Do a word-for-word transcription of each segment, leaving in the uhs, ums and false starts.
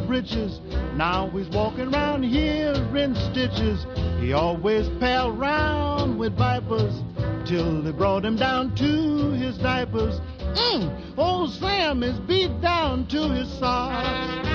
breeches. Now he's walking around here in stitches. He always pal round with vipers till they brought him down to his diapers. Mm, old Sam is beat down to his socks.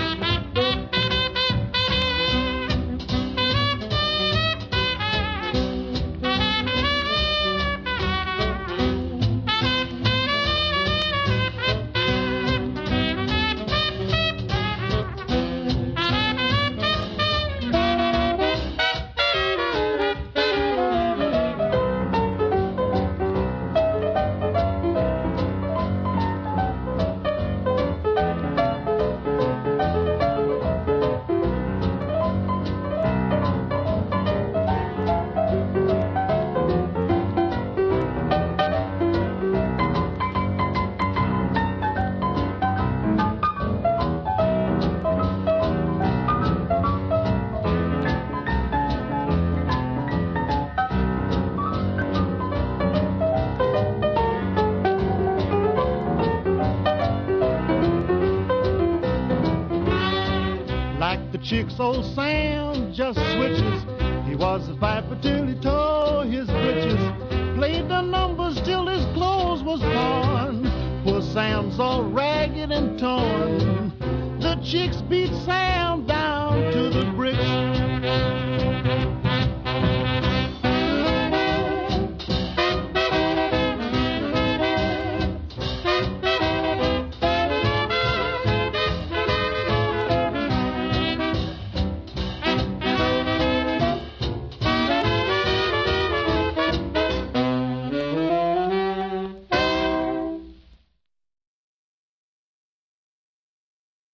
Like the chicks, old Sam just switches. He was a viper till he tore his breeches. Played the numbers till his clothes was torn. Poor Sam's all ragged and torn. The chicks beat Sam down to the bricks.